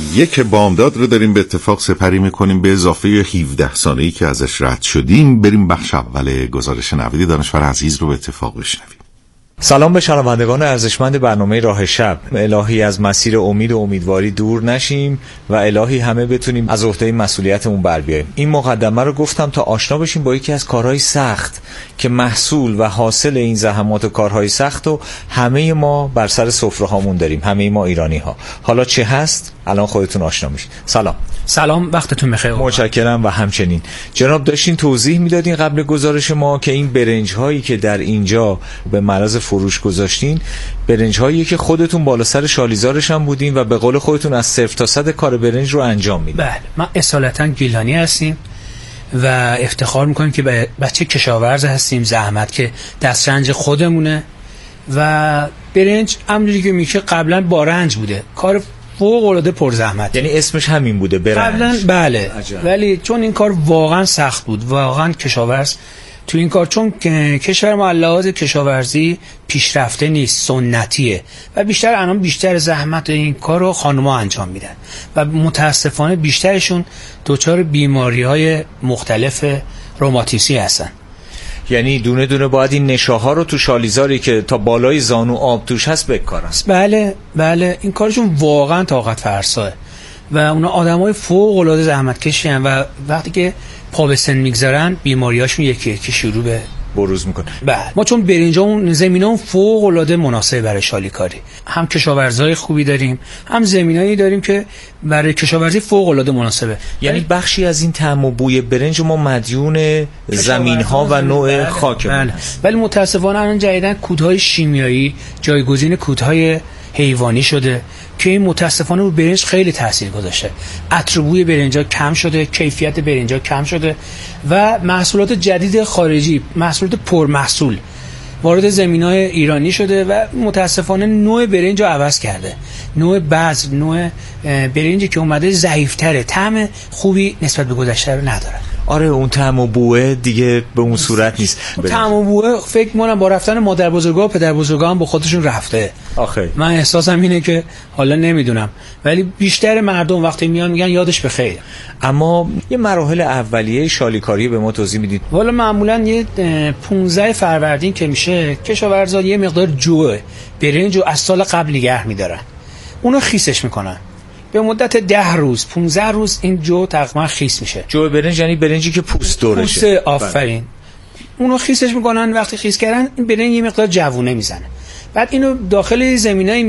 یک بامداد رو داریم به اتفاق سپری میکنیم به اضافه 17 ساله‌ای که ازش رد شدیم. بریم بخش اول گزارش نویدی دانشور عزیز رو به اتفاق بشنویم. سلام به شنوندگان ارزشمند برنامه راه شب. الهی از مسیر امید و امیدواری دور نشیم و الهی همه بتونیم از عهده مسئولیتمون بر بیاییم. این مقدمه رو گفتم تا آشنا بشیم با یکی از کارهای سخت که محصول و حاصل این زحمات و کارهای سخت و همه ما بر سر سفره هامون داریم، همه ما ایرانی ها. حالا چه هست؟ الان خودتون آشنا میشید. سلام، وقتتون بخیر. متشکرم. و همچنین جناب داشتین توضیح میدادین قبل گزارش ما که این برنج هایی که در اینجا به معرض فروش گذاشتین برنج هایی که خودتون بالا سر شالیزارش هم بودین و به قول خودتون از 0 تا 100 کار برنج رو انجام میدین. بله، ما اصالتا گیلانی هستیم و افتخار میکنیم که بچه کشاورز هستیم. زحمت که دسترنج خودمونه و برنج همونجوری که میشه قبلا با رنج بوده، کار فوق العاده پرزحمت. یعنی اسمش همین بوده برنج قبلا؟ بله. ولی چون این کار واقعا سخت بود، واقعا کشاورز تو این کار، چون کشور ما لحاظ کشاورزی پیشرفته نیست، سنتیه و بیشتر زحمت این کار رو خانم‌ها انجام میدن و متاسفانه بیشترشون دچار بیماری‌های مختلف روماتیسمی هستن. یعنی دونه دونه باید این نشاها رو تو شالیزاری که تا بالای زانو آب توش هست بکارن. بله، این کارشون واقعا طاقت فرساه و اونا آدمای فوق العاده زحمتکشی ان و وقتی که پا به سن میگذارن بیماریاشون یکی یکی شروع به بروز میکنه. بله، ما چون برنجامون زمینامون فوق العاده مناسب برای شالیکاری، هم کشاورزای خوبی داریم، هم زمینایی داریم که برای کشاورزی فوق العاده مناسبه. یعنی بخشی از این طعم و بوی برنج ما مدیون زمین‌ها و نوع خاکمون هست. ولی متاسفانه الان جدیداً کودهای شیمیایی جایگزین کودهای حیوانی شده که این متاسفانه رو برنج خیلی تاثیر گذاشته. عطر بوی برنجا کم شده، کیفیت برنجا کم شده و محصولات جدید خارجی، محصولات پرمحصول وارد زمینای ایرانی شده و متاسفانه نوع برنج رو عوض کرده. نوع بذر، نوع برنجی که اومده ضعیف‌تره، طعم خوبی نسبت به گذشته رو نداره. آره، اون طعم و بوه دیگه به اون صورت نیست. طعم و بوه فکر می‌کنم با رفتن مادر بزرگا و پدر بزرگا هم با خودشون رفته. آخه من احساسم اینه که حالا نمیدونم، ولی بیشتر مردم وقتی میان میگن یادش بخیر. اما یه مراحل اولیه شالیکاری به ما توضیح میدید؟ والا معمولا یه 15 فروردین که میشه کشاورزا یه مقدار جو برنج رو از سال قبل نگه میدارن، اونو خیسش میکنن به مدت 10 روز 15 روز این جو تقریبا خیس میشه. جو برنج یعنی برنجی که پوست دورشه. پوست، آفرین. اونو خیسش میکنن. وقتی خیس کردن این برنج یه مقدار جوونه میزنه، بعد اینو داخل زمینایی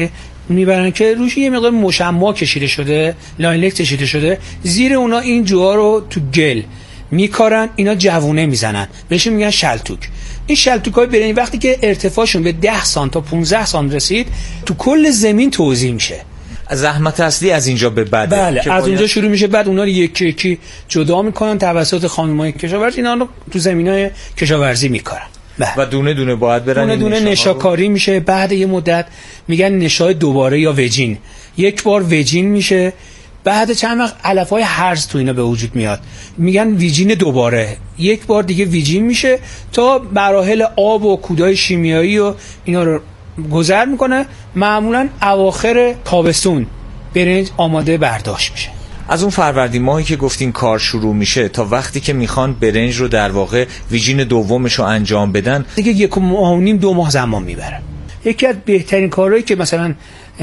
میبرن که روش یه مقدار مشمع کشیده شده، لاینلک کشیده شده، زیر اونا این جوها رو تو گل میکارن، اینا جوونه میزنن، بهش میگن شلتوک. این شلتوکای برنج وقتی که ارتفاعشون به 10 سانت تا 15 سانت رسید تو کل زمین توزیع میشه. زحمت اصلی از اینجا به بعده. بله، از اونجا شروع میشه. بعد اونا رو یکی یکی جدا میکنن توسط خانم‌های کشاورز، اینا رو تو زمینای کشاورزی میکارن. و دونه دونه باید برن دونه نشاکاری میشه. بعد یه مدت میگن نشای دوباره یا وجین، یک بار وجین میشه، بعد چند وقت علف‌های هرز تو اینا به وجود میاد، میگن ویجین دوباره، یک بار دیگه ویجین میشه تا مراحل آب و کودهای شیمیایی و اینا رو گذر میکنه. معمولا اواخر تابستون برنج آماده برداشت میشه. از اون فروردین ماهی که گفتین کار شروع میشه تا وقتی که میخوان برنج رو در واقع ویژین دومش رو انجام بدن دیگه 1.5 ماه 2 ماه زمان میبره. یکی از بهترین کارهایی که مثلا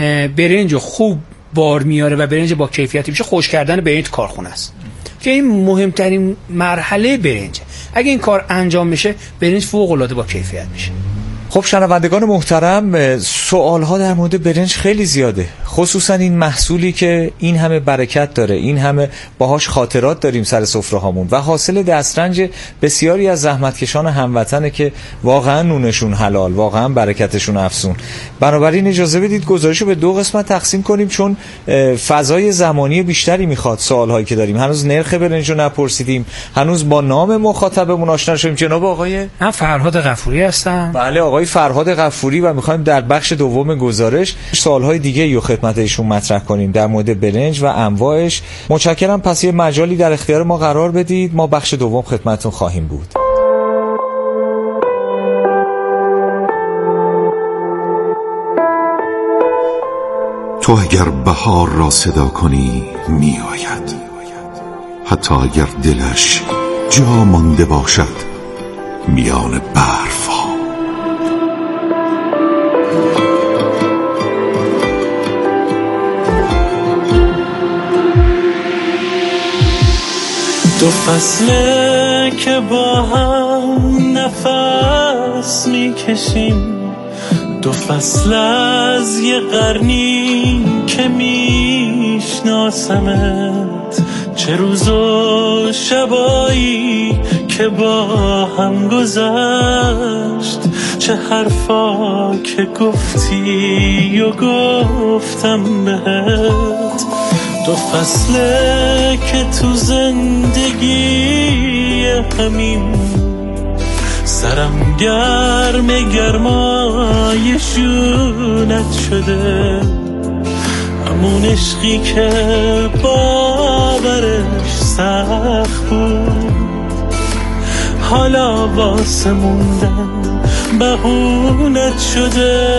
برنج خوب بار میاره و برنج با کیفیتی میشه خشک کردن برنج کارخونه است که این مهمترین مرحله برنج. اگه این کار انجام میشه برنج فوق العاده با کیفیت میشه. خب شنوندگان محترم، سوالها در مورد برنج خیلی زیاده، خصوصا این محصولی که این همه برکت داره، این همه باهاش خاطرات داریم سر سفره هامون و حاصل دسترنج بسیاری از زحمتکشان هموطنه که واقعا نونشون حلال، واقعا برکتشون افزون. بنابراین اجازه بدید گزارشو به 2 قسمت تقسیم کنیم چون فضای زمانی بیشتری میخواد. سوالهایی که داریم، هنوز نرخ برنج رو نپرسیدیم، هنوز با نام مخاطبمون آشنا شدیم. جناب آقای من فرهاد غفوری هستم. بله، آقای فرهاد غفوری، و میخوایم در بخش دوم گزارش سوالهای دیگه رو خدمت ایشون مطرح کنیم در مورد برنج و انواعش. متشکرم. پس یه مجالی در اختیار ما قرار بدید، ما بخش دوم خدمتتون خواهیم بود. تو اگر بهار را صدا کنی می آید، حتی اگر دلش جا مانده باشد میان برف ها. دو فصله که با هم نفس میکشیم، دو فصل از یه قرنی که میشناسمت، چه روز و شبایی که با هم گذشت، چه حرفا که گفتی و گفتم بهت. دو فصله که تو زندگی همین سرم گرمای شونت شده، همون عشقی که باورش سخت بود، حالا واسه موندن بهونت شده.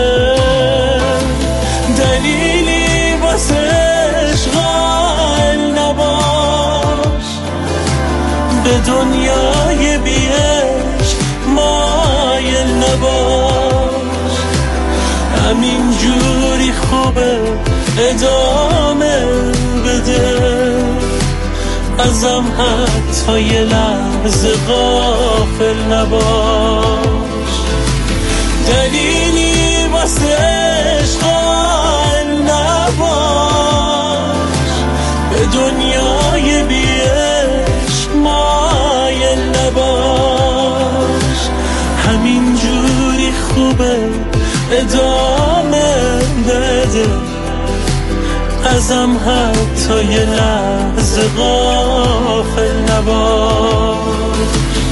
دلیلی واسه عشق قائل نباش، به دنیای بی عشق مایل نباش، همین جوری خوبه ادامه بده، ازم حتی یه لحظه غافل نباش. دلیلی واسه عشق قائل نباش، به دنیای بی عشق مایل نباش، همین جوری خوبه ادامه بده، ازم حتی یه لحظه غافل نباش.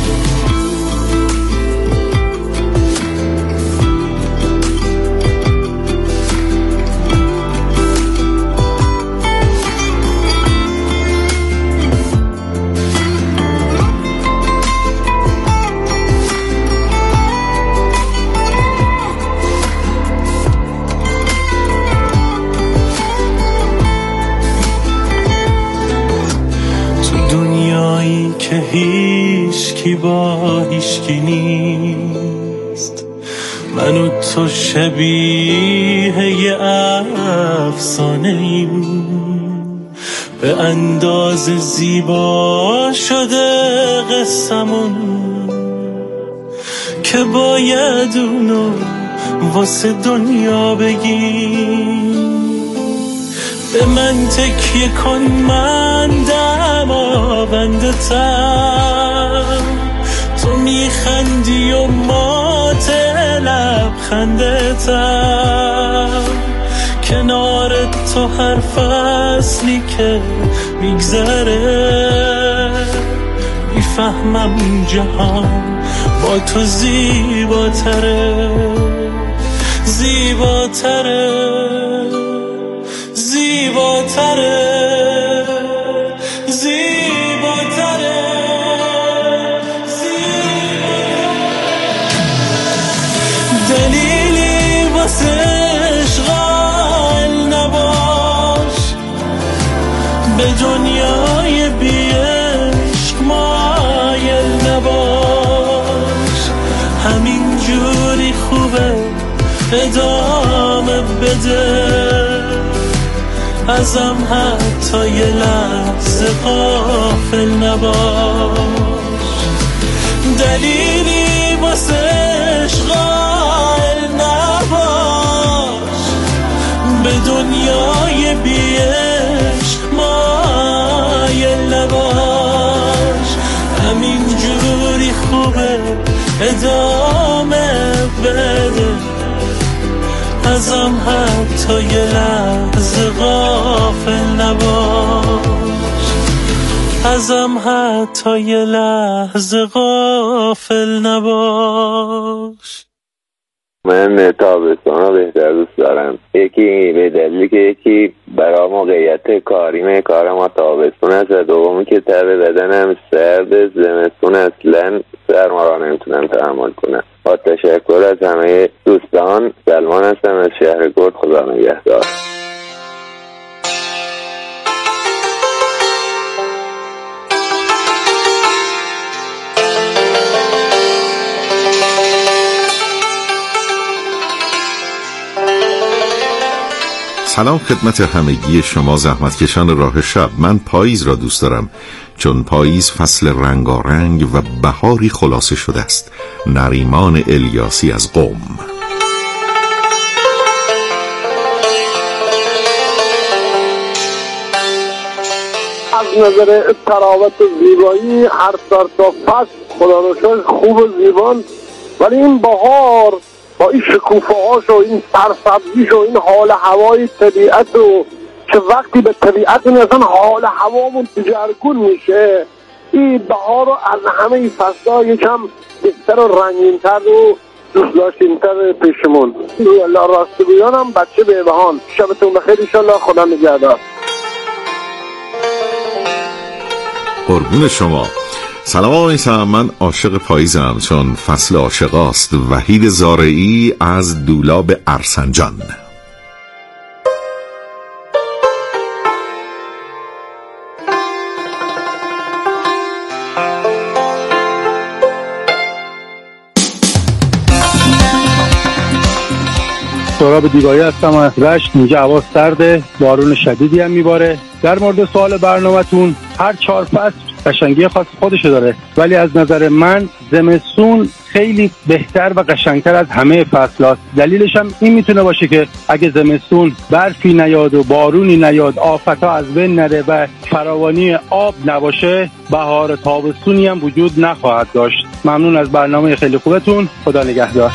که هیچکی با هیچکی نیست، من و تو شبیه یه افسانه ایم، به اندازه زیبا شده قصمون که باید اونو واسه دنیا بگیم. به من تکیه کن، من دماوندتم، تو میخندی و مات لبخندتم، کنار تو هر فصلی که میگذره میفهمم جهان با تو زیباتره، زیباتره، زیباتره، زیباتره، دلیلی واسه عشق قائل نباش، به دنیای بی عشق مایل نباش، همین جوری خوبه ادامه بده، ازم حتی یه لحظه غافل نباش. دلیلی واسه عشق قائل نباش، به دنیای بی عشق مایل نباش، همین جوری خوبه ادامه بده، ازم حتی یه لحظه غافل نباش، ازم حتی یه لحظه غافل نباش. من تابستان بهتر دوست دارم، یکی به دلیلی که یکی برای موقعیت کاریم کار ما تابستون است و دومی که تب بدنم سرد، زمستون اصلا سرما را نمیتونم تحمل کنم. با تشکر از همه دوستان، سلمان هستم از شهر گرد، خدا نگهدار. سلام خدمت همگی شما زحمتکشان راه شب. من پاییز را دوست دارم چون پاییز فصل رنگارنگ و بهاری خلاصه شده است. نریمان الیاسی از قم. از نظر تراوت و زیبایی هر سر تا فصل خدا رو شکر خوب و زیبان، ولی این بهار با این شکوفه‌هاش و این سرسبزیش و این حال هوای طبیعت و که وقتی به طبیعت این اصلا حال هوامون دگرگون میشه، این بهار رو از همه این فصل‌ها یکم بهتر و رنگین‌تر و دوست داشتنی‌تر پیشمون. الله راستگویانم بچه بهبهان. شبتون بخیر انشالله. خدا نگهدار. قربون شما. سلام آقای میثم، من عاشق پاییزم چون فصل عاشقاست. وحید زارعی از دولاب ارسنجان. سهراب دیگاری هستم از رشت. اینجا هوا سرده، بارون شدیدی هم میباره. در مورد سوال برنامه‌تون، هر 4 فصل قشنگی خاص خودشو داره، ولی از نظر من زمستون خیلی بهتر و قشنگتر از همه فصل‌هاست. دلیلش هم این میتونه باشه که اگه زمستون برفی نیاد و بارونی نیاد، آفت‌ها از بین نره و فراوانی آب نباشه، بهار تابستونی هم وجود نخواهد داشت. ممنون از برنامه خیلی خوبتون. خدا نگهدار.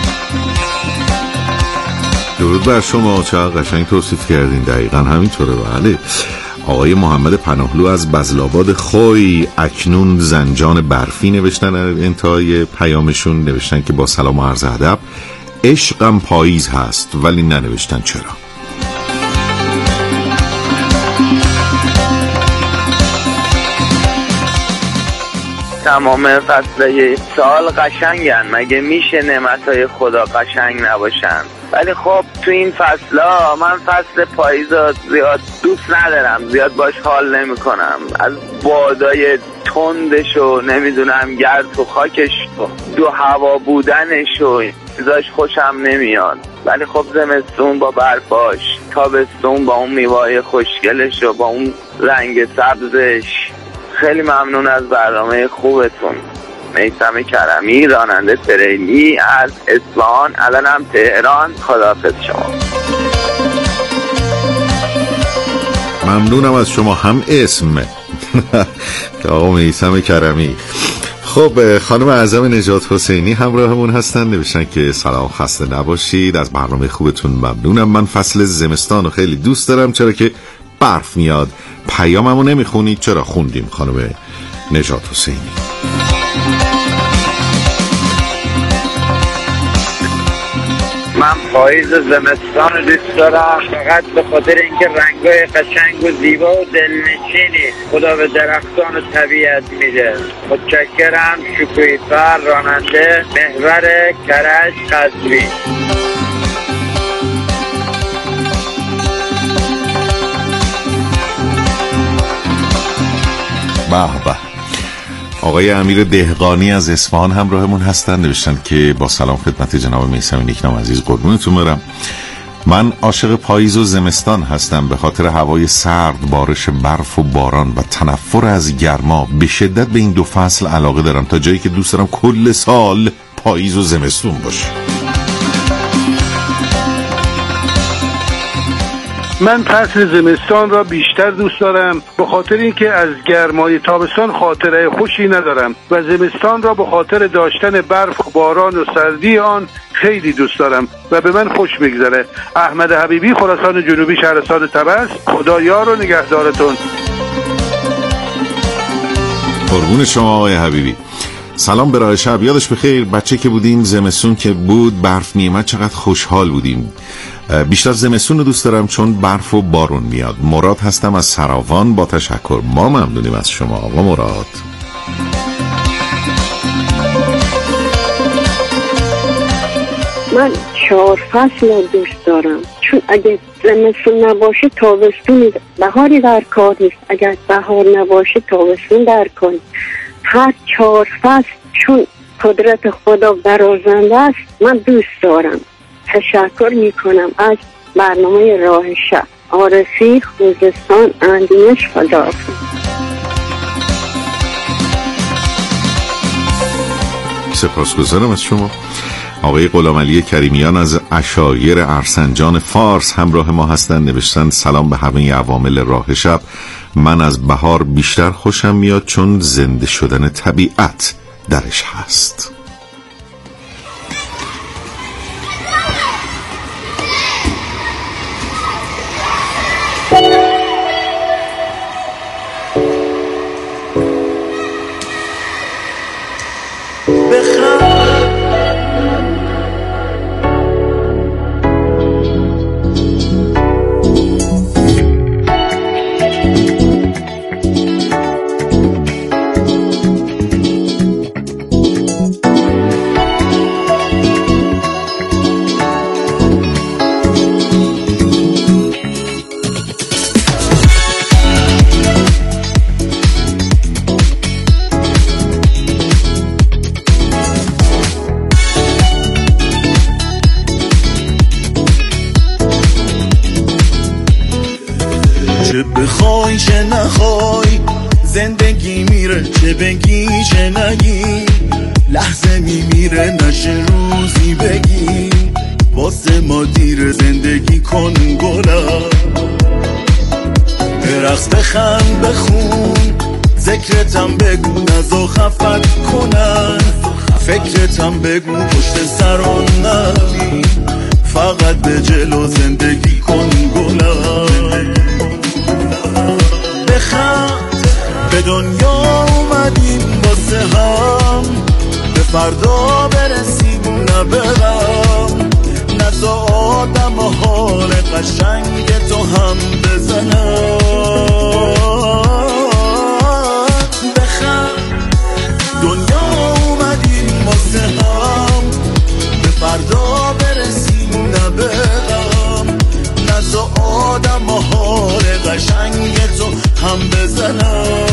درود بر شما. چقدر قشنگ توصیف کردین. دقیقاً همینطوره. بله. آقای محمد پناهلو از بزل‌آباد خوی اکنون زنجان برفی نوشتن. انتهای پیامشون نوشتن که با سلام و عرض ادب عشقم پاییز هست، ولی ننوشتن چرا. تمام فصلهای سال قشنگن، مگه میشه نعمتهای خدا قشنگ نباشن؟ ولی خب تو این فصلها من فصل پاییز زیاد دوست ندارم، زیاد باش حال نمی کنم. از بادای تندش و نمیدونم گرد و خاکش و دو هوا بودنش و چیزاش خوشم نمیاد. ولی خب زمستون با برفاش، تابستون با اون میوه‌های خوشگلش و با اون رنگ سبزش. خیلی ممنون از برنامه خوبتون. میثم کرمی، راننده تریلی از اصفهان، الانم تهران. خداحافظ شما. ممنونم از شما. هم اسم آقا میثم کرمی. خب خانم اعظم نجات حسینی همراهمون هستن، نوشتن که سلام، خسته نباشید، از برنامه خوبتون ممنونم. من فصل زمستان رو خیلی دوست دارم چرا که برف میاد. پیاممو نمیخونید؟ چرا خوندیم خانم نجات حسینی. من پاییز و زمستان رو دوست دارم فقط به خاطر اینکه رنگای قشنگ و زیبا و دلنشینی خدا به درختان و طبیعت میده. متشکرم. شکویفر، راننده، محور کرج، قزوین. به به. آقای امیر دهقانی از اصفهان همراهمون هستن، نوشتن که با سلام خدمت جناب میثم نیکنام عزیز، قربونتون برم. من عاشق پاییز و زمستان هستم به خاطر هوای سرد، بارش برف و باران و تنفر از گرما. به شدت به این دو فصل علاقه دارم تا جایی که دوست دارم کل سال پاییز و زمستون باشه. من فصل زمستان را بیشتر دوست دارم به خاطر اینکه از گرمای تابستان خاطره خوشی ندارم و زمستان را به خاطر داشتن برف و باران و سردی آن خیلی دوست دارم و به من خوش میگذره. احمد حبیبی، خراسان جنوبی، شهرستان طبس. خدا یار و نگهدارتون. قربون شما آقای حبیبی. سلام به راه شب. یادش بخیر بچه که بودیم زمستون که بود برف میامد چقدر خوشحال بودیم. بیشتر زمستون رو دوست دارم چون برف و بارون میاد. مراد هستم از سراوان. با تشکر. ما ممنونیم از شما آقا مراد. من 4 فصل رو دوست دارم چون اگه زمستون نباشه تابستون بهاری در کار نیست، اگر بهار نباشه تابستون در کار. هر 4 فصل چون قدرت خدا برازنده است من دوست دارم. تشکر میکنم از برنامه راه شب. عارفی، خوزستان، اندیش، خداحافظ. سپاسگزارم از شما. آقای غلامعلی کریمیان از عشایر ارسنجان فارس همراه ما هستند. نوشتن سلام به همه عوامل راه شب. من از بهار بیشتر خوشم میاد چون زنده شدن طبیعت درش هست. چه بخوای چه نخوای زندگی میره، چه بگی چه نگی لحظه میمیره، نشه روزی بگی واسه ما دیر. زندگی کن گلم، برقص بخند بخون، ذکرتم بگو نزا خفت کنن، فکرتم بگو پشت سران نبی، فقط به جلو زندگی کن گلم. بخند به دنیا اومدیم واسه هم، به فردا برسیم نه به غم، نزا آدم و حال قشنگ تو هم بزنم. بخند دنیا اومدیم واسه هم، به فردا برسیم نه به غم، نزا آدم و حال قشنگ تو هم بزنم.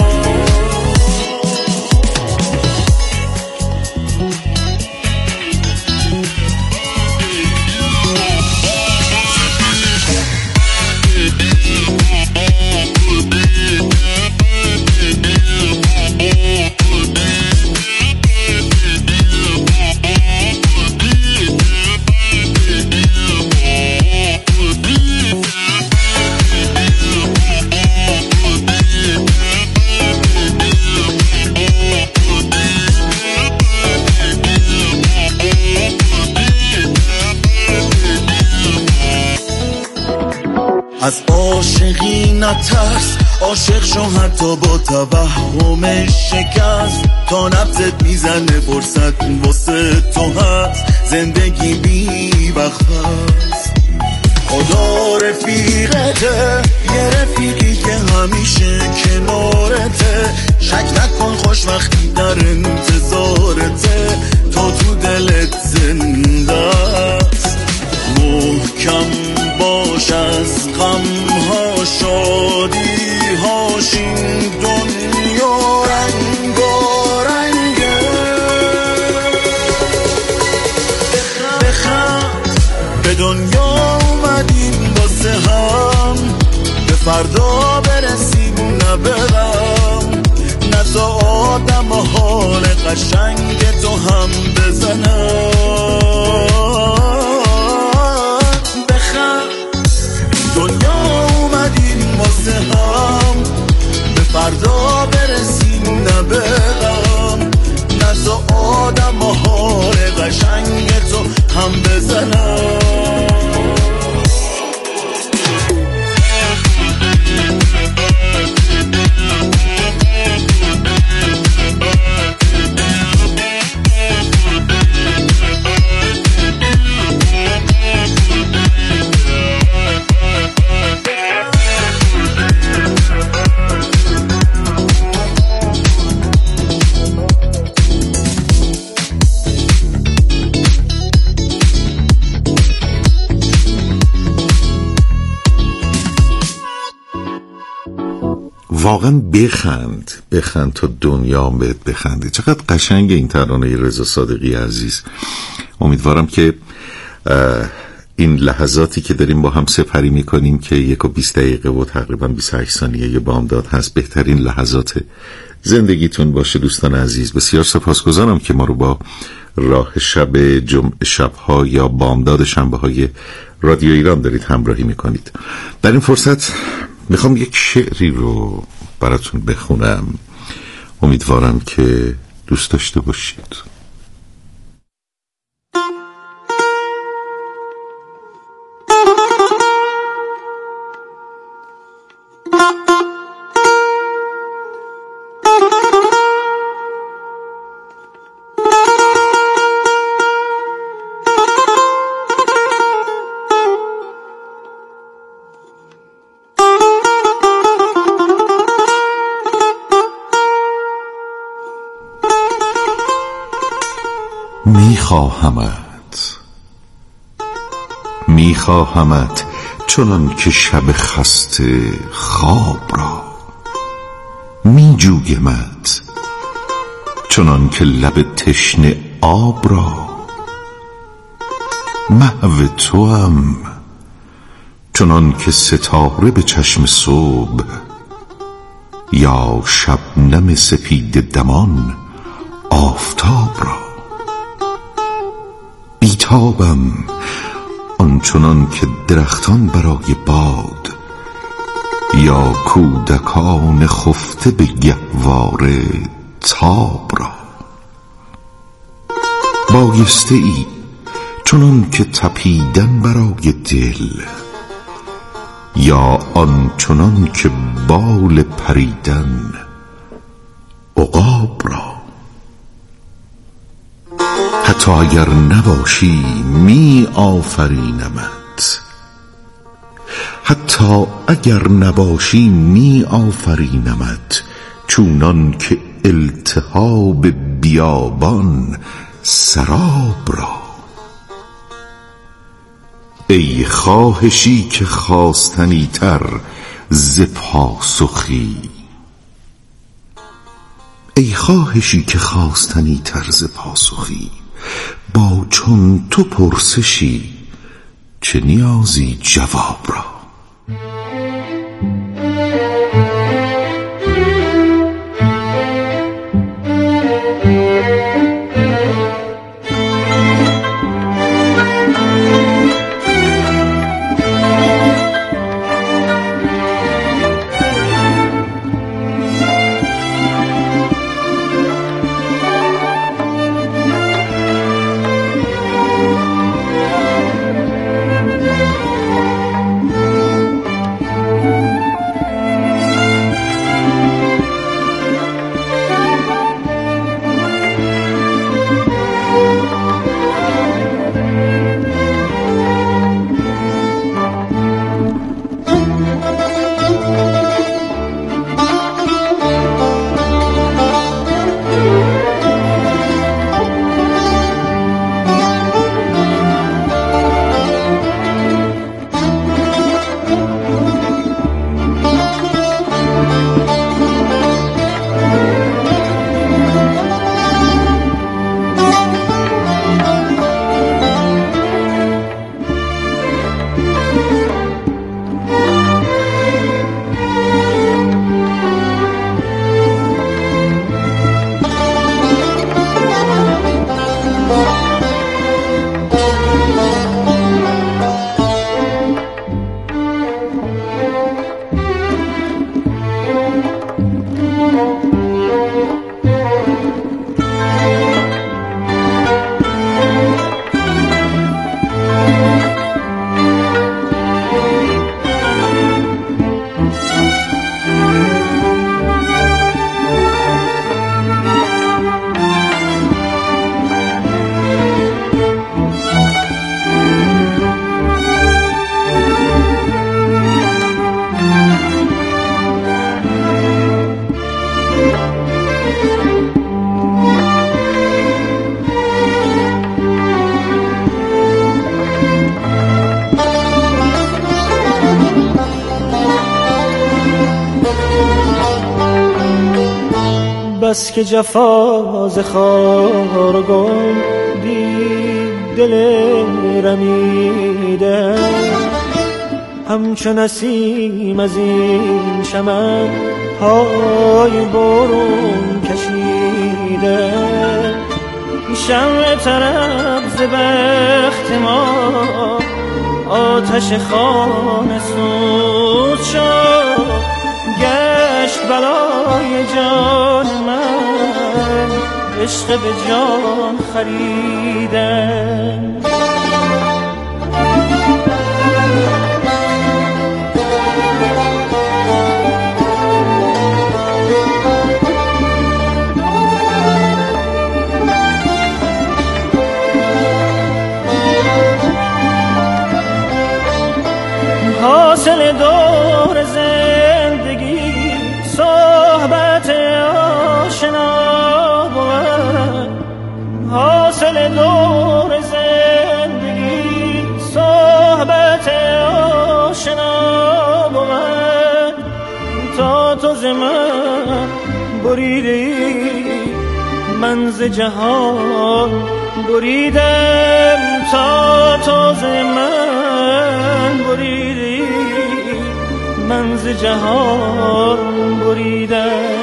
از عاشقی نترس، عاشق شو حتی با توهم شکست، تا نبضت میزنه فرصت واسه تو هست، زندگی بی وقت هست. خدا رفیقته، یه رفیقی که همیشه کنارته، شک نکن خوشبختی در انتظارته، تا تو دلت زنده است. محکم باش از غمها شادی هاش، این دنیا رنگارنگه. بخند به دنیا اومدیم واسه هم، به فردا برسیم نه به غم، نزا آدم و حال قشنگ تو هم بزنم. دنیا اومدیم واسه هم، به فردا برسیم نه به غم، نزا آدم و حال قشنگ تو هم بزنم. واقعا بخند تا دنیا بهت بخنده. چقدر قشنگ این ترانه رضا صادقی عزیز. امیدوارم که این لحظاتی که داریم با هم سپری میکنیم که 1 و 20 دقیقه و تقریبا 28 ثانیه بامداد هست بهترین لحظات زندگیتون باشه. دوستان عزیز، بسیار سپاسگزارم که ما رو با راه شب جمعه شبها یا بامداد شنبه های رادیو ایران دارید همراهی میکنید. در این فرصت میخوام یک شعری رو براتون بخونم، امیدوارم که دوست داشته باشید. میخواهمت چنان که شب خسته خواب را، میجویمت چنان که لب تشنه آب را. محو توام چنان که ستاره به چشم صبح، یا شبنم سپید دمان آفتاب را. بیتابم آنچنان که درختان برای باد، یا کودکان خفته به گهواره تاب را. بایسته ای چنان که تپیدن برای دل، یا آنچنان که بال پریدن عقاب را. حتی اگر نباشی می آفرینمت، حتی اگر نباشی می آفرینمت، چونان که التهاب بیابان سراب را. ای خواهشی که خواستنی تر ز پاسخی، ای خواهشی که خواستنی تر ز پاسخی، با چون تو پرسشی چه نیازی جواب را. بس که جفا ز خار و گل دیده دل رمیده، همچون نسیم از این چمن پای برون کشیده. شمع طرب ز بخت ما آتش خانه سوز شد، گشت بلای جان من عشق به جان خریدن. حاصل دور زندگی صحبت آشنا بود، حاصل دور زندگی صحبت آشنا بود. تا تو ز من بریدی من ز جهان بریدم، تا تو ز من بریدی من ز جهان بریدم.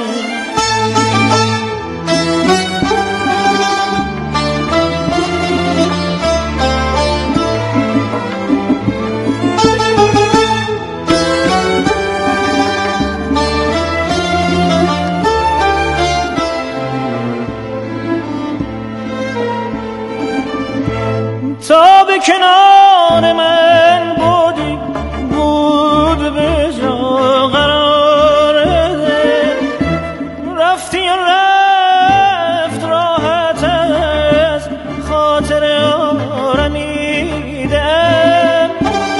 تا به کنار من بودی بود به جا قرار ده، رفتی و رفت راحت از خاطر آرمیدم.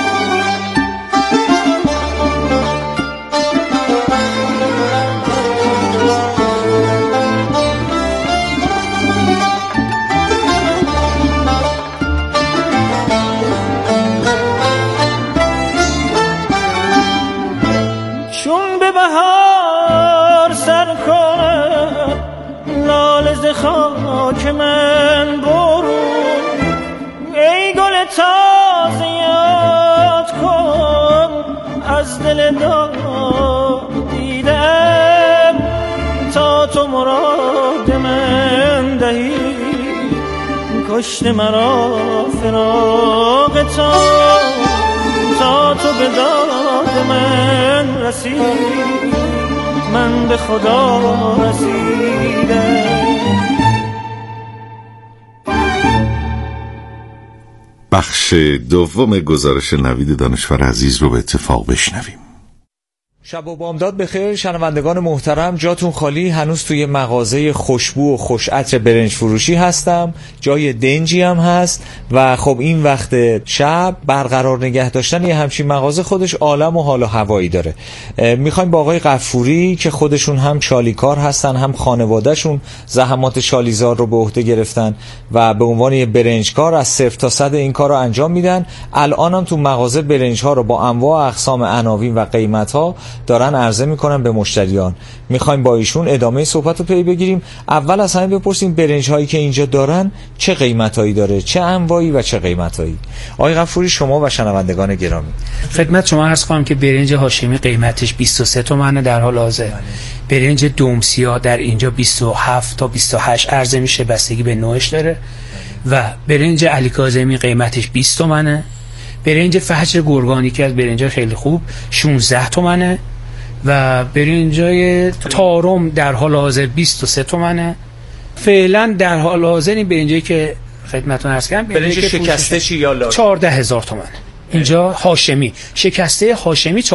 بهار سر کنم لاله ز خاک من برون، ای گل تازه یاد کن از دل دیدم. تا تو مراد من دهی کشت مرا فراق تو، تا تو به داد من رسید من به خدا رسیدم. بخش دوم گزارش نوید دانشور عزیز رو به اتفاق بشنویم. شب و بامداد بخیر شنوندگان محترم، جاتون خالی. هنوز توی مغازه خوشبو و خوش عطر برنج فروشی هستم، جای دنجی هم هست و خب این وقت شب برقرار نگه داشتن یه همچین مغازه خودش عالم و حال و هوایی داره. میخوایم با آقای غفوری که خودشون هم شالیکار هستن، هم خانوادهشون زحمات شالیزار رو به عهده گرفتن و به عنوان یه برنجکار از 0 تا 100 این کار رو انجام میدن. الان هم تو مغازه برنج ها رو با انواع اقسام عناوین و قیمت ها دارن عرضه میکنن به مشتریان. میخوایم با ایشون ادامه صحبت رو پی بگیریم. اول از همه بپرسیم برنج هایی که اینجا دارن چه قیمت هایی داره، چه انواعی و چه قیمت هایی. آقای غفوری شما و شنوندگان گرامی، خدمت شما عرض کنم که برنج هاشمی قیمتش 23 تومنه در حال حاضر. برنج دومسیا در اینجا 27 تا 28 عرضه میشه، بستگی به نوعش داره. و برنج علی کاظمی قیمتش 20 تومنه. برنج فجر گرگانی که از برنج‌ها خیلی خوب 16 تومنه و برنجای تارم در حال حاضر 23 تومنه. فعلا در حال حاضر این برنجی که خدمتتون عرض کردم برنج شکسته چی یا لاک 14,000 تومنه. اینجا هاشمی شکسته هاشمی